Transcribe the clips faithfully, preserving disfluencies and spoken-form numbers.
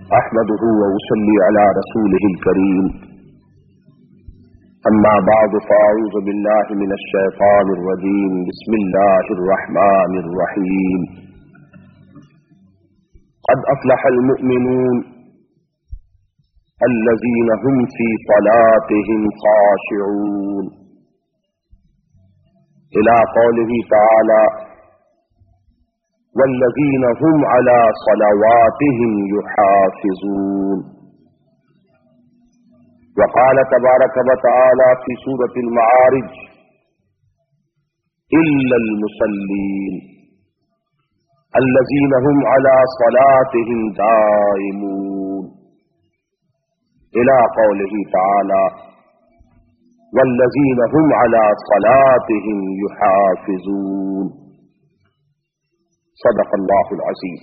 احمده واصلي على رسوله الكريم اما بعد فاعوذ بالله من الشيطان الرجيم بسم الله الرحمن الرحيم قد افلح المؤمنون الذين هم في صلاتهم خاشعون الى قوله تعالى والذين هم على صلواتهم يحافظون وقال تبارك وتعالى في سورة المعارج إلا المصلين الذين هم على صلاتهم دائمون إلى قوله تعالى والذين هم على صلاتهم يحافظون صدق اللہ العظیم.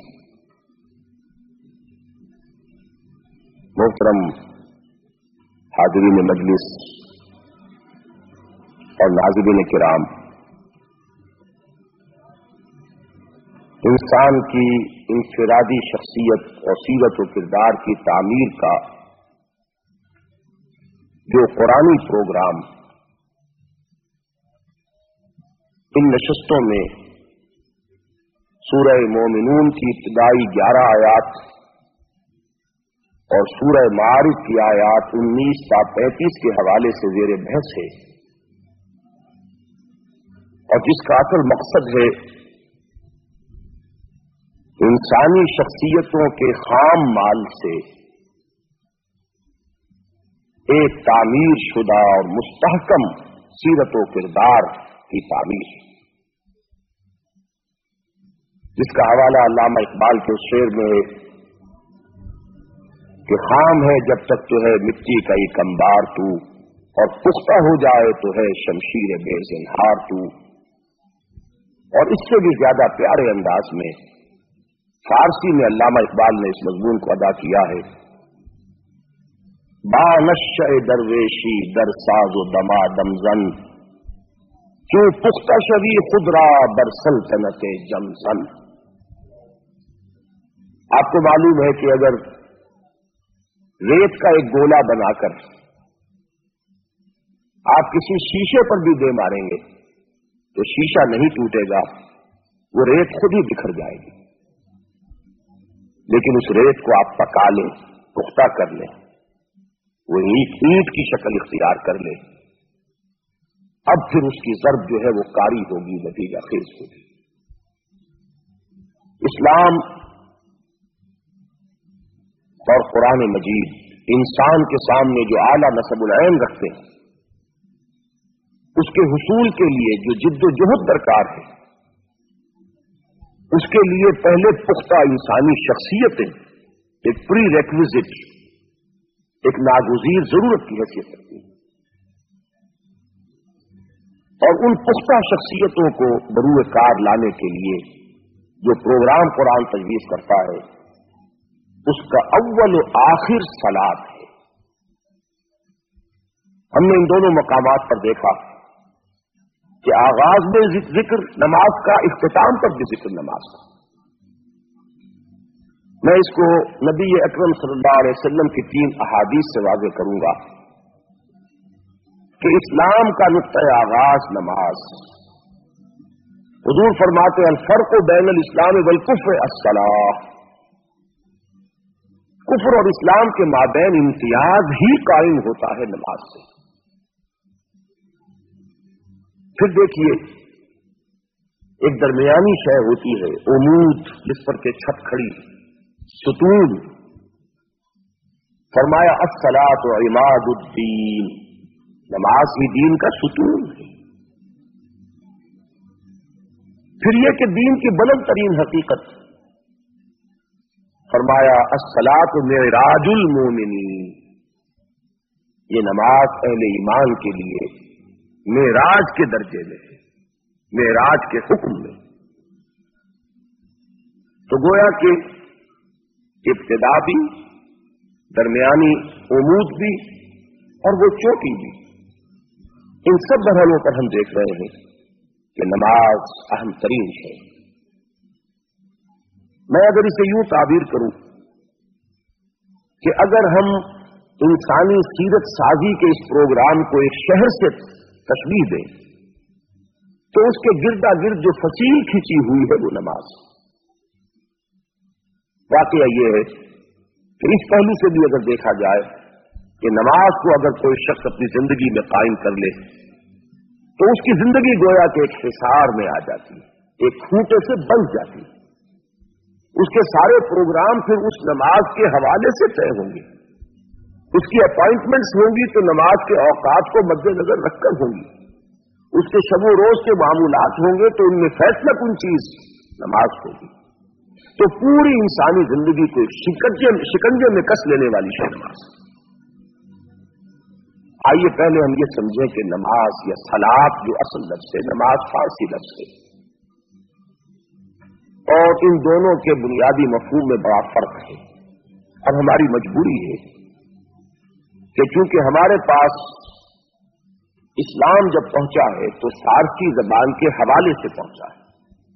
محترم حاضرین مجلس اور ناظرین کرام، انسان کی انفرادی شخصیت اور سیرت و کردار کی تعمیر کا جو قرآنی پروگرام ان نشستوں میں سورہ مومنون کی ابتدائی گیارہ آیات اور سورہ معارج کی آیات انیس تا پینتیس کے حوالے سے زیر بحث ہے، اور جس کا اصل مقصد ہے انسانی شخصیتوں کے خام مال سے ایک تعمیر شدہ اور مستحکم سیرت و کردار کی تعمیر، جس کا حوالہ علامہ اقبال کے اس شعر میں ہے کہ خام ہے جب تک تو ہے مٹی کا ایک انبار تو، اور پختہ ہو جائے تو ہے شمشیر بے زنہار تو. اور اس سے بھی زیادہ پیارے انداز میں فارسی میں علامہ اقبال نے اس مضمون کو ادا کیا ہے. با نشأ درویشی در ساز و دما دمزن کیوں پختہ شوی خود را بر سلطنت جمزن. آپ کو معلوم ہے کہ اگر ریت کا ایک گولا بنا کر آپ کسی شیشے پر بھی دے ماریں گے تو شیشہ نہیں ٹوٹے گا، وہ ریت خود ہی بکھر جائے گی. لیکن اس ریت کو آپ پکا لیں، پختہ کر لیں، وہ اینٹ اینٹ کی شکل اختیار کر لے، اب پھر اس کی ضرب جو ہے وہ کاری ہوگی، نتیجہ خیز ہوگی. اسلام اور قرآن مجید انسان کے سامنے جو اعلیٰ نصب العین رکھتے ہیں، اس کے حصول کے لیے جو جد و جہد درکار ہے، اس کے لیے پہلے پختہ انسانی شخصیتیں ایک پری ریکویزٹ، ایک ناگزیر ضرورت کی حیثیت رکھتی ہیں. اور ان پختہ شخصیتوں کو بروئے کار لانے کے لیے جو پروگرام قرآن تجویز کرتا ہے، اس کا اول و آخر صلاۃ ہے. ہم نے ان دونوں مقامات پر دیکھا کہ آغاز میں ذکر نماز کا، اختتام پر بھی ذکر نماز کا. میں اس کو نبی اکرم صلی اللہ علیہ وسلم کی تین احادیث سے واضح کروں گا کہ اسلام کا نقطۂ آغاز نماز. حضور فرماتے ہیں الفرق بین الاسلام والکفر الصلاۃ، کفر اور اسلام کے مابین امتیاز ہی قائم ہوتا ہے نماز سے. پھر دیکھیے ایک درمیانی شے ہوتی ہے عمود، جس پر کے چھت کھڑی، ستون. فرمایا الصلاۃ عماد الدین، نماز ہی دین کا ستون ہے. پھر یہ کہ دین کی بلند ترین حقیقت، فرمایا الصلاۃ معراج المومنین، یہ نماز اہل ایمان کے لیے معراج کے درجے میں ہے، معراج کے حکم میں. تو گویا کہ ابتدا بھی، درمیانی عمود بھی اور وہ چوٹی بھی، ان سب مرحلوں پر ہم دیکھ رہے ہیں کہ نماز اہم ترین ہے. میں اگر اسے یوں تعبیر کروں کہ اگر ہم انسانی سیرت سازی کے اس پروگرام کو ایک شہر سے تشبیہ دیں تو اس کے گردا گرد جو فصیل کھینچی ہوئی ہے وہ نماز. واقعہ یہ ہے کہ اس پہلو سے بھی اگر دیکھا جائے کہ نماز کو اگر کوئی شخص اپنی زندگی میں قائم کر لے تو اس کی زندگی گویا کہ ایک حصار میں آ جاتی ہے, ایک کھوٹے سے بن جاتی ہے. اس کے سارے پروگرام پھر اس نماز کے حوالے سے طے ہوں گے. اس کی اپائنٹمنٹس ہوں گی تو نماز کے اوقات کو مد نظر رکھ کر ہوں گی. اس کے شب و روز کے معمولات ہوں گے تو ان میں فیصلہ کن چیز نماز ہوگی. تو پوری انسانی زندگی کو شکنجے شکنجے میں کس لینے والی ہے نماز. آئیے پہلے ہم یہ سمجھیں کہ نماز یا صلاۃ جو اصل لفظ ہے, نماز فارسی لفظ ہے, اور ان دونوں کے بنیادی مفہوم میں بڑا فرق ہے. اب ہماری مجبوری ہے کہ چونکہ ہمارے پاس اسلام جب پہنچا ہے تو فارسی زبان کے حوالے سے پہنچا ہے.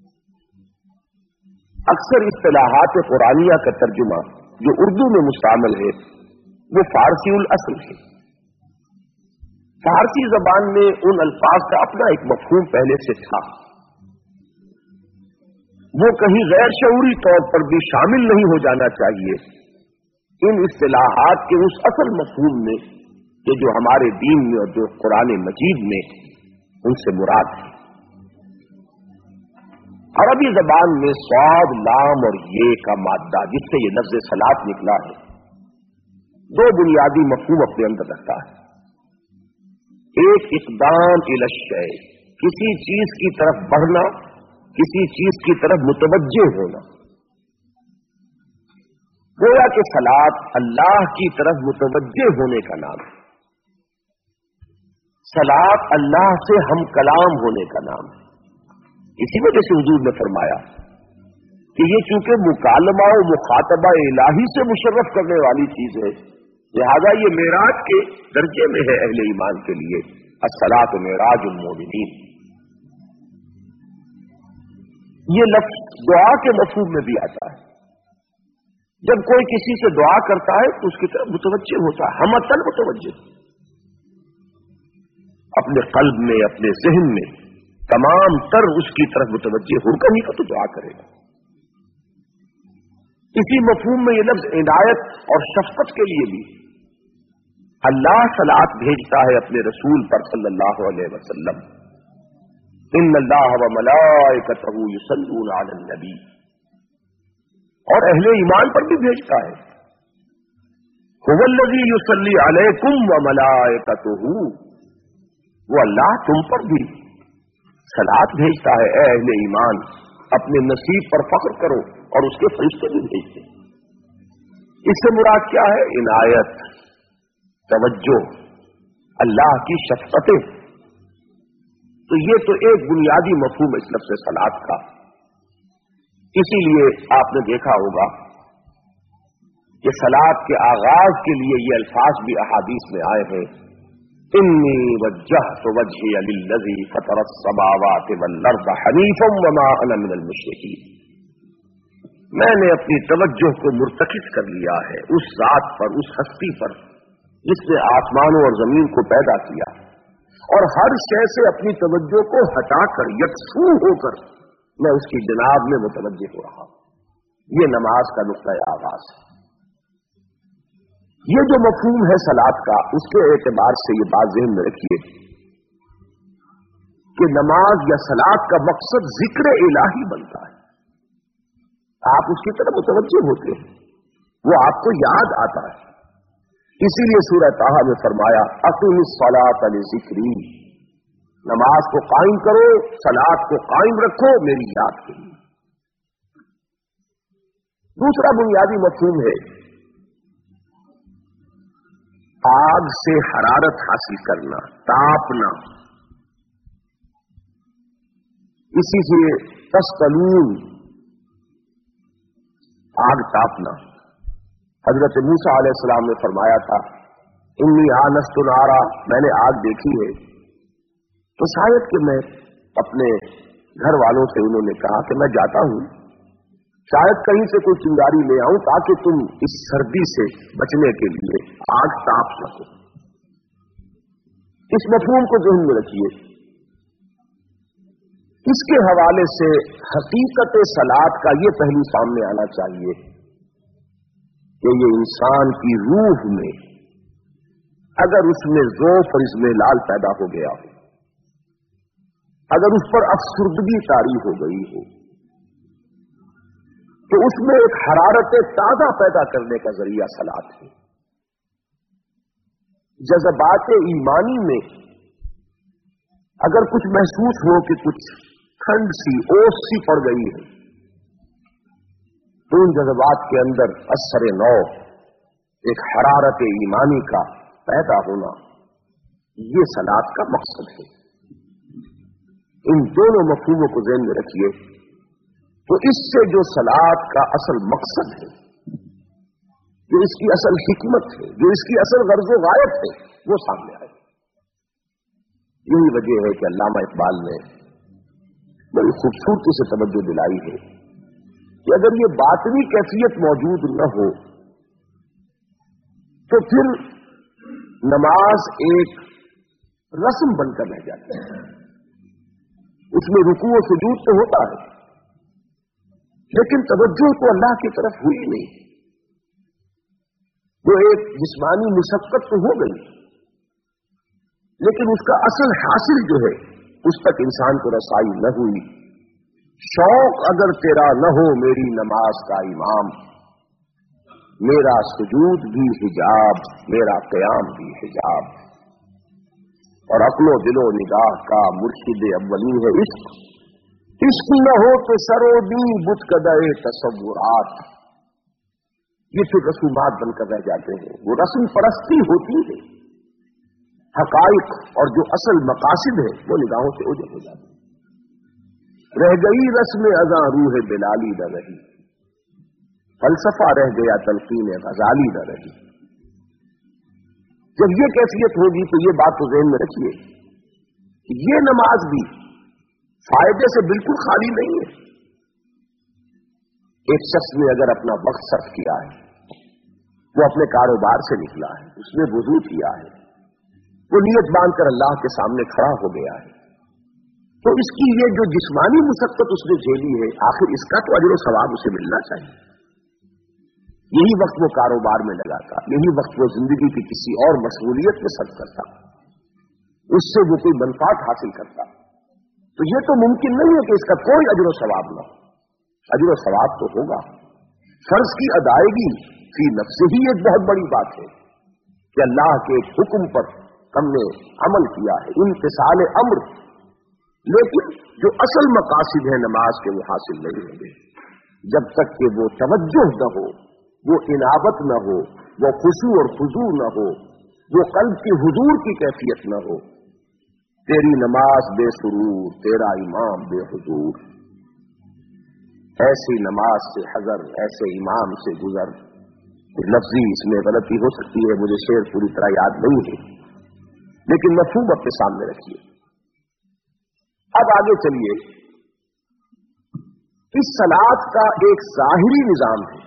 اکثر اصطلاحات قرآنیہ کا ترجمہ جو اردو میں مستعمل ہے وہ فارسی الاصل ہے. فارسی زبان میں ان الفاظ کا اپنا ایک مفہوم پہلے سے تھا, وہ کہیں غیر شعوری طور پر بھی شامل نہیں ہو جانا چاہیے ان اصطلاحات کے اس اصل مفہوم میں کہ جو ہمارے دین میں اور جو قرآن مجید میں ان سے مراد ہے. عربی زبان میں صاد, لام اور یہ کا مادہ جس سے یہ لفظ صلاۃ نکلا ہے دو بنیادی مفہوم اپنے اندر رکھتا ہے. ایک اقدام الی الشیء, کسی چیز کی طرف بڑھنا, کسی چیز کی طرف متوجہ ہونا. گویا کہ صلاۃ اللہ کی طرف متوجہ ہونے کا نام ہے. صلاۃ اللہ سے ہم کلام ہونے کا نام ہے. اسی وجہ سے حضور نے فرمایا کہ یہ چونکہ مکالمہ و مخاطبہ الہی سے مشرف کرنے والی چیز ہے, لہذا یہ معراج کے درجے میں ہے اہل ایمان کے لیے. الصلاۃ معراج المومنین. یہ لفظ دعا کے مفہوم میں بھی آتا ہے. جب کوئی کسی سے دعا کرتا ہے تو اس کی طرف متوجہ ہوتا ہے, ہم اصل متوجہ اپنے قلب میں, اپنے ذہن میں تمام تر اس کی طرف متوجہ ہو کر ہی تو دعا کرے گا. اسی مفہوم میں یہ لفظ عنایت اور شفقت کے لیے بھی اللہ صلاۃ بھیجتا ہے اپنے رسول پر صلی اللہ علیہ وسلم. ان اللہ و ملائکتہ یصلون علی النبی, اور اہل ایمان پر بھی بھیجتا ہے. هو الذی یصلی علیکم و ملائکتہ, وہ اللہ تم پر بھی صلاۃ بھیجتا ہے. اے اہل ایمان, اپنے نصیب پر فخر کرو, اور اس کے فرشتے بھی بھیجتے. اس سے مراد کیا ہے؟ عنایت, توجہ, اللہ کی شفقتیں. تو یہ تو ایک بنیادی مفہوم اس لفظ صلاۃ کا. اسی لیے آپ نے دیکھا ہوگا کہ صلاۃ کے آغاز کے لیے یہ الفاظ بھی احادیث میں آئے ہیں, انی وجہت وجہی للذی فطر السماوات والارض حنیفا وما انا من المشرکین. میں نے اپنی توجہ کو مرتکز کر لیا ہے اس ذات پر, اس ہستی پر جس نے آسمانوں اور زمین کو پیدا کیا, اور ہر شے سے اپنی توجہ کو ہٹا کر یکسو ہو کر میں اس کی جناب میں متوجہ ہو رہا ہوں. یہ نماز کا نقطۂ آغاز ہے. یہ جو مفہوم ہے صلاۃ کا, اس کے اعتبار سے یہ بات ذہن میں رکھیے کہ نماز یا صلاۃ کا مقصد ذکر الہی بنتا ہے. آپ اس کی طرف متوجہ ہوتے ہیں, وہ آپ کو یاد آتا ہے. اسی لیے سورہ طٰہٰ میں فرمایا اقم الصلاۃ لذکری, نماز کو قائم کرو, صلاۃ کو قائم رکھو میری یاد کے لیے. دوسرا بنیادی مفہوم ہے آگ سے حرارت حاصل کرنا, تاپنا. اسی سے تسقلون, آگ تاپنا. حضرت موسیٰ علیہ السلام نے فرمایا تھا انی آنست نارا, میں نے آگ دیکھی ہے. تو شاید کہ میں اپنے گھر والوں سے انہوں نے کہا کہ میں جاتا ہوں شاید کہیں سے کوئی چنگاری لے آؤں تاکہ تم اس سردی سے بچنے کے لیے آگ تاپ سکو. اس مفہوم کو ذہن میں رکھیے. اس کے حوالے سے حقیقت صلاۃ کا یہ پہلو سامنے آنا چاہیے کہ یہ انسان کی روح میں اگر اس میں ذوق اور اضمئنان پیدا ہو گیا ہو، اگر اس پر افسردگی طاری ہو گئی ہو، تو اس میں ایک حرارت تازہ پیدا کرنے کا ذریعہ صلاۃ ہے. جذبات ایمانی میں اگر کچھ محسوس ہو کہ کچھ ٹھنڈ سی اوس سی پڑ گئی ہے، تو ان جذبات کے اندر اثر نو ایک حرارت ایمانی کا پیدا ہونا، یہ صلاۃ کا مقصد ہے. ان دونوں مفہوموں کو ذہن میں رکھیے تو اس سے جو صلاۃ کا اصل مقصد ہے، جو اس کی اصل حکمت ہے، جو اس کی اصل غرض و غایت ہے، وہ سامنے آئے. یہی وجہ ہے کہ علامہ اقبال نے بڑی خوبصورتی سے توجہ دلائی ہے کہ اگر یہ باطنی کیفیت موجود نہ ہو تو پھر نماز ایک رسم بن کر رہ جاتی ہے. اس میں رکوع و سجود تو ہوتا ہے لیکن توجہ تو اللہ کی طرف ہوئی نہیں. وہ ایک جسمانی مشقت تو ہو گئی لیکن اس کا اصل حاصل جو ہے اس تک انسان کو رسائی نہ ہوئی. شوق اگر تیرا نہ ہو میری نماز کا امام، میرا سجود بھی حجاب، میرا قیام بھی حجاب. اور عقل و دل و نگاہ کا مرشد اولی ہے عشق. عشق نہ ہو تو سرو دی بت کدے تصورات. یہ پھر رسومات بن کر رہ جاتے ہیں. وہ رسم پرستی ہوتی ہے، حقائق اور جو اصل مقاصد ہے وہ نگاہوں سے اوجھل ہو جاتے ہیں. رہ گئی رسم اذاں روح بلالی نہ رہی، فلسفہ رہ گیا تلقین غزالی نہ رہی. جب یہ کیفیت ہوگی تو یہ بات تو ذہن میں رکھیے کہ یہ نماز بھی فائدے سے بالکل خالی نہیں ہے. ایک شخص نے اگر اپنا وقت صرف کیا ہے، وہ اپنے کاروبار سے نکلا ہے، اس نے وضو کیا ہے، وہ نیت باندھ کر اللہ کے سامنے کھڑا ہو گیا ہے، تو اس کی یہ جو جسمانی مشقت اس نے جھیلی ہے، آخر اس کا تو اجر و ثواب اسے ملنا چاہیے. یہی وقت وہ کاروبار میں لگاتا، یہی وقت وہ زندگی کی کسی اور مشغولیت میں صرف کرتا، اس سے وہ کوئی منفعت حاصل کرتا، تو یہ تو ممکن نہیں ہے کہ اس کا کوئی اجر و ثواب نہ ہو. اجر و ثواب تو ہوگا. فرض کی ادائیگی فی نفس ہی ایک بہت بڑی بات ہے کہ اللہ کے حکم پر ہم نے عمل کیا ہے، امتثال امر. لیکن جو اصل مقاصد ہیں نماز کے وہ حاصل نہیں ہوں گے جب تک کہ وہ توجہ نہ ہو، وہ انابت نہ ہو، وہ خشوع اور خضوع نہ ہو، وہ قلب کی حضور کی کیفیت نہ ہو. تیری نماز بے سرور، تیرا امام بے حضور. ایسی نماز سے حذر، ایسے امام سے گزر. لفظی اس میں غلطی ہو سکتی ہے، مجھے شعر پوری طرح یاد نہیں ہے، لیکن مفہوم اپنے سامنے رکھیے. اب آگے چلیے. اس صلاۃ کا ایک ظاہری نظام ہے،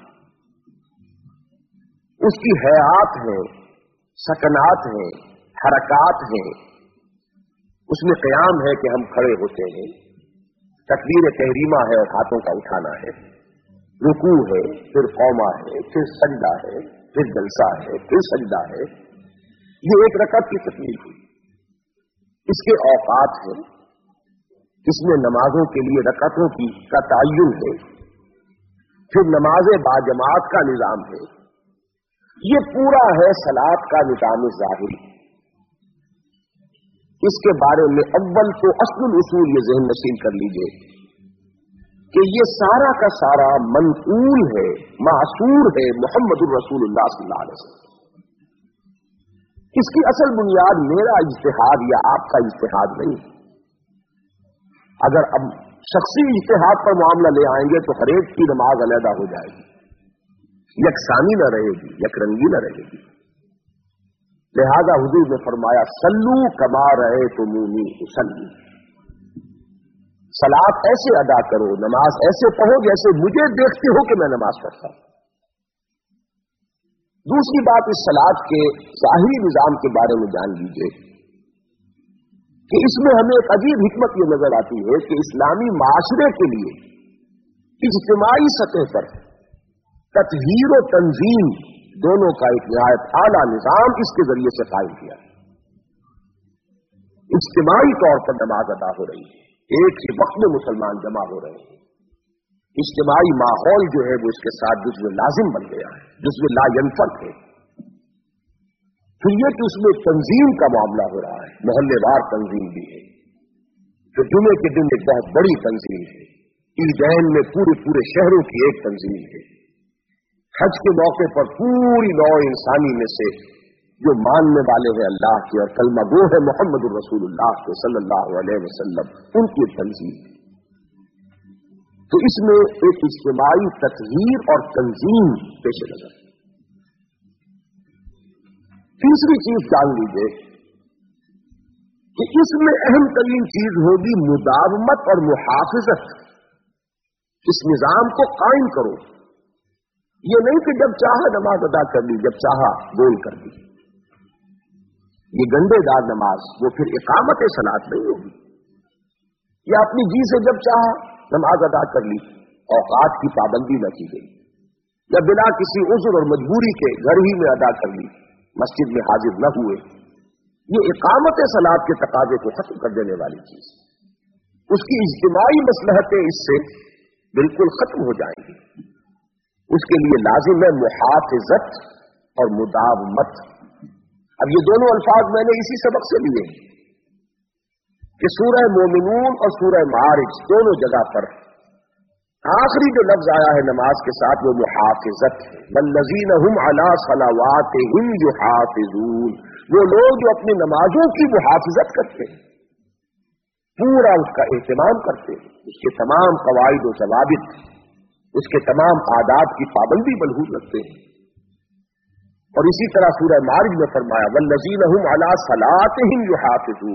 اس کی حیات ہیں، سکنات ہیں، حرکات ہیں. اس میں قیام ہے کہ ہم کھڑے ہوتے ہیں، تکبیر تحریمہ ہے اور ہاتھوں کا اٹھانا ہے، رکوع ہے، پھر قومہ ہے، پھر سجدہ ہے، پھر جلسہ ہے، پھر سجدہ ہے. یہ ایک رکعت کی تکمیل ہوئی. اس کے اوقات ہیں، اس میں نمازوں کے لیے رکعتوں کی کا تعین ہے، پھر نماز باجماعت کا نظام ہے. یہ پورا ہے صلاۃ کا نظام ظاہری. اس کے بارے میں اول تو اصل الاصول یہ ذہن نشین کر لیجئے کہ یہ سارا کا سارا منقول ہے، معصور ہے محمد الرسول اللہ صلی اللہ علیہ وسلم. اس کی اصل بنیاد میرا اجتہاد یا آپ کا اجتہاد نہیں. اگر اب شخصی اجتہاد پر معاملہ لے آئیں گے تو ہر ایک کی نماز علیحدہ ہو جائے گی، یکسانی نہ رہے گی، یک رنگی نہ رہے گی. لہذا حضور نے فرمایا سلو کما رہے تو مونی اسلی. सलात ऐसे अदा करो, नमाज ऐसे पढ़ो जैसे मुझे देखते हो कि मैं नमाज पढ़ता हूं। दूसरी बात, इस सलात के ज़ाहिरी निजाम के बारे में जान लीजिए कि इसमें हमें एक अजीब हिकमत ये नजर आती है कि इस्लामी माशरे के लिए इज्तिमाई सतह पर तत्हीर और तंजीम दोनों का एक निहायत आला निजाम इसके जरिए से कायम किया। इज्तिमाई तौर पर नमाज अदा हो रही है, एक ही वक्त में मुसलमान जमा हो रहे हैं। इज्तिमाई माहौल जो है वो इसके साथ जुज़्व लाजिम बन गया है, जुज़्व ला यनफक है। फिर ये कि उसमें तंजीम का मामला हो रहा है, मोहल्लेवार तंजीम भी है। फिर जुमे के दिन एक बहुत बड़ी तंजीम है, ईदैन में पूरे पूरे शहरों की एक तंजीम है, हज के मौके पर पूरी नौ इंसानी में से जो मानने वाले हैं अल्लाह के और कलमा गो है मोहम्मद रसूलुल्लाह के सल्लल्लाहु अलैहि वसल्लम, उनकी तंजीम। तो इसमें एक इज्तिमाई तत्हीर और तंजीम पेश नजर। तीसरी चीज जान लीजिए कि इसमें अहम तरीन चीज होगी मुदावमत और मुहाफिजत। इस निजाम को कायम करो, ये नहीं कि जब चाहा नमाज अदा कर ली, जब चाहा गोल कर दी। ये गंडेदार नमाज वो फिर इकामत सलात नहीं होगी। या अपनी जी से जब चाहा नमाज अदा कर ली, औकात की पाबंदी न की गई, या बिना किसी उज़्र और मजबूरी के घर ही में अदा कर ली, मस्जिद में हाजिर न हुए, ये इकामत सलात के तकाजे को खत्म कर देने वाली चीज। उसकी इज्तिमाई मसलहतें इससे बिल्कुल खत्म हो जाएंगी। उसके लिए लाजिम है मुहाफिजत और मुदावमत। अब ये दोनों अल्फाज मैंने इसी सबक से लिए कि सूरह मोमिनून और सूरह मारिज दोनों जगह पर आखिरी जो लफ्ज आया है नमाज के साथ वो मुहाफिजत है। वल्लज़ीन हुम अला सलावातिहिम युहाफिजून, वो लोग जो अपनी नमाजों की मुहाफिजत करते हैं, पूरा उसका एहतमाम करते हैं, उसके तमाम कवाइद और ज़वाबित, उसके तमाम आदाब की पाबंदी मलहूज रखते हैं। और इसी तरह सूरह मारिज में फरमाया वल्लज़ीन हुम अला सलातिहिम युहाफिजून,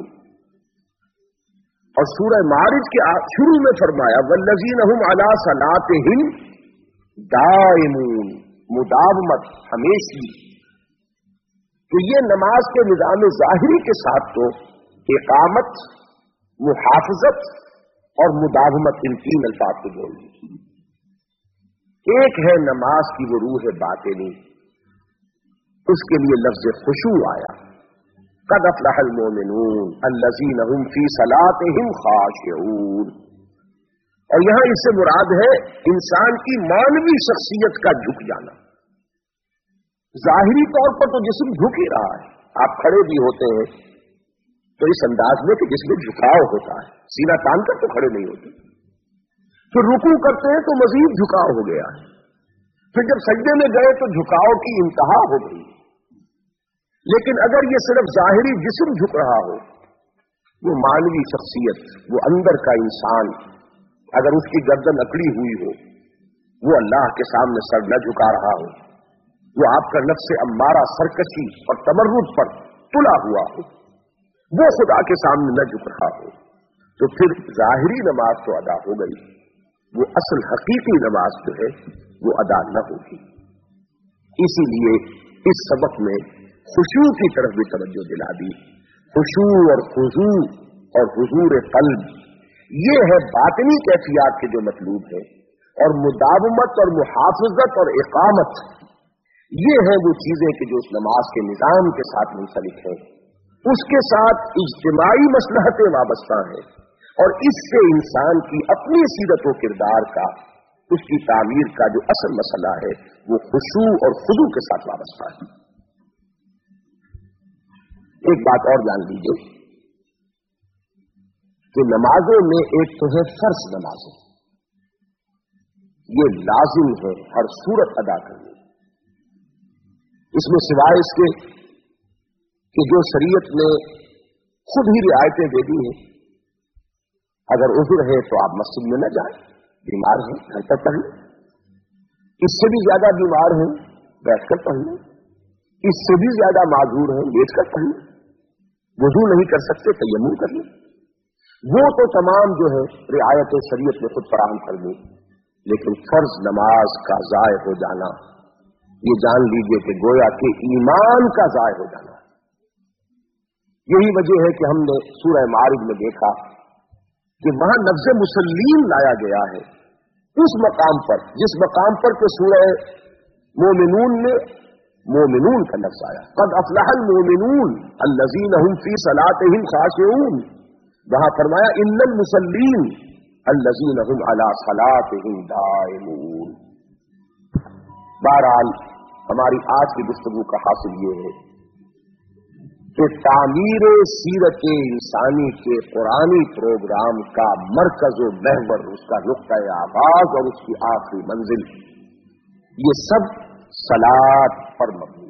और सूरह मारिज के शुरू में फरमाया वल्लज़ीन हुम अला सलातिहिम दाइमून, मुदावमत, हमेशा। तो ये नमाज के निजाम ज़ाहिरी के साथ तो इकामत, मुहाफिजत और मुदावमत, इन तीन अल्फाज को जोड़ लीजिए। एक है नमाज की वो रूह बातिनी, उसके लिए लफ्ज खुशू आया, क़द अफ़लहल मोमिनून अल्लज़ीना हुम फ़ी सलातिहिम ख़ाशिऊन। और यहां इससे मुराद है इंसान की मानवी शख्सियत का झुक जाना। जाहिरी तौर पर तो जिस्म झुक ही रहा है, आप खड़े भी होते हैं तो इस अंदाज में कि जिसमें झुकाव होता है, सीना तान कर तो खड़े नहीं होते। फिर रुकू करते हैं तो मजीद झुकाव हो गया है, फिर जब सजदे में गए तो झुकाव की इंतहा हो गई। लेकिन अगर ये सिर्फ जाहिरी जिस्म झुक रहा हो, वो मानवी शख्सियत, वो अंदर का इंसान अगर उसकी गर्दन अकड़ी हुई हो, वो अल्लाह के सामने सर न झुका रहा हो, वो आपका नफ्स अम्मारा सरकशी और तमर्रुद पर तुला हुआ हो, वो खुदा के सामने न झुक रहा हो, तो फिर जाहिरी नमाज तो अदा हो गई, वो असल हकीकी नमाज जो है वो अदा न होगी। इसीलिए इस सबक में खुशू की तरफ भी तवज्जो दिला दी। खुशू और खुजू और हुजूर कल्ब, ये है बातिनी कैफियत के जो मतलूब है, और मुदावमत और मुहाफिजत और इकामत, ये है वो चीजें कि जो उस नमाज के निजाम के साथ मुंसलिक है, उसके साथ इज्तिमाई मसलहतें वाबस्ता हैं, और इससे इंसान की अपनी सीरत व किरदार का, उसकी तामीर का जो असल मसला है वो खुशू और खुदू के साथ वाबस्ता है। एक बात और जान लीजिए कि नमाजों में एक तो है फर्ज नमाजें, ये लाजिम है हर सूरत अदा करनी। इसमें सिवाय इसके कि जो शरीयत ने खुद ही रियायतें दे दी हैं, अगर उज़्र है तो आप मस्जिद में न जाएं, बीमार हैं घर पर पढ़ लें, इससे भी ज्यादा बीमार हैं बैठकर पढ़ लें, इससे भी ज्यादा माजूर हैं लेटकर पढ़ लें, वुज़ू नहीं कर सकते तयम्मुम कर लें। وہ تو تمام جو ہے رعایت شریعت نے خود فراہم کر دی، لیکن فرض نماز کا ضائع ہو جانا، یہ جان لیجئے کہ گویا کہ ایمان کا ضائع ہو جانا۔ یہی وجہ ہے کہ ہم نے سورہ معارج میں دیکھا کہ وہاں لفظ مسلمین لایا گیا ہے اس مقام پر جس مقام پر کہ سورہ مومنون میں مومنون کا لفظ آیا، قد افلح المومنون الذین هم فی صلاتهم خاشعون، وہاں فرمایا ان المصلین الذین هم علی صلاتهم دائمون۔ بہرحال ہماری آج کی گفتگو کا حاصل یہ ہے کہ تعمیر سیرت انسانی کے قرآنی پروگرام کا مرکز و محور، اس کا نقطہ آغاز اور اس کی آخری منزل، یہ سب صلاۃ پر مبنی